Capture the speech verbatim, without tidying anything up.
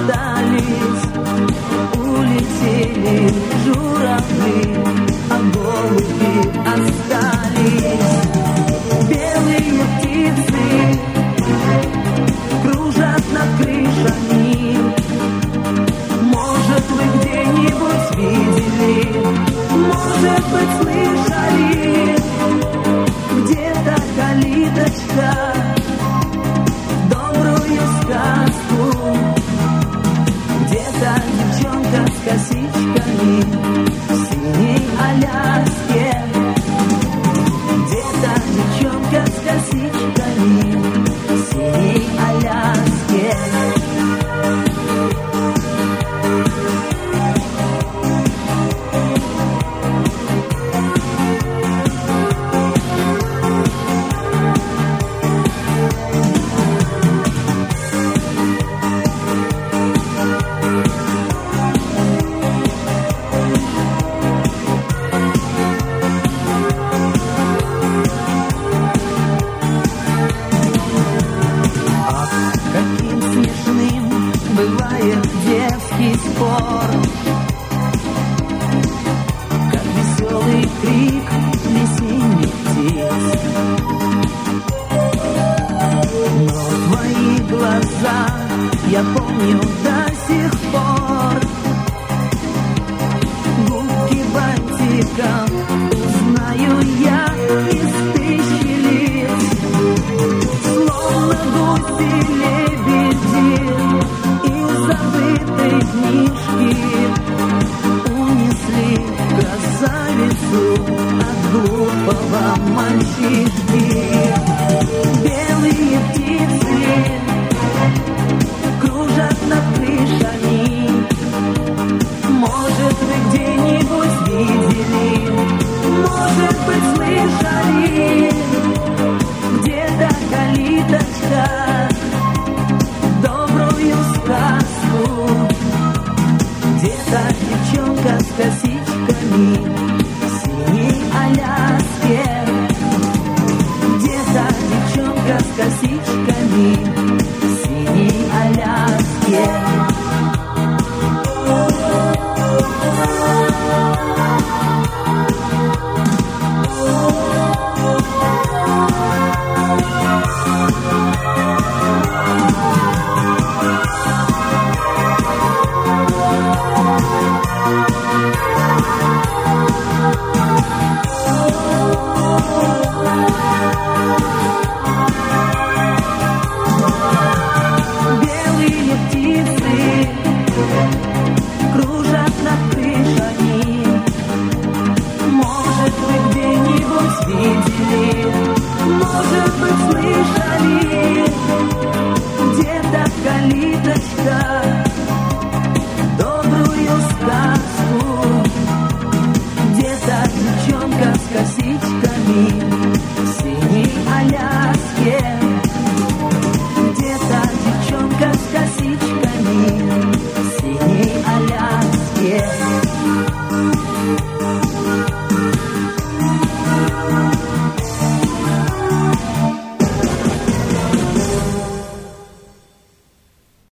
остались, улетели журавли, а голуби остались. Белые птицы кружат над крышами. Может, вы где-нибудь видели, может быть, слышали, где-то калиточка добрую сказку, где-то девчонка с косичками в синей Аляске, где-то девчонка с косичками в синей Аляске. Бывает детский спор, как веселый крик весенних птиц. Но твои глаза я помню до сих пор, губки бантиком узнаю я из тысячи лиц, словно гуси летят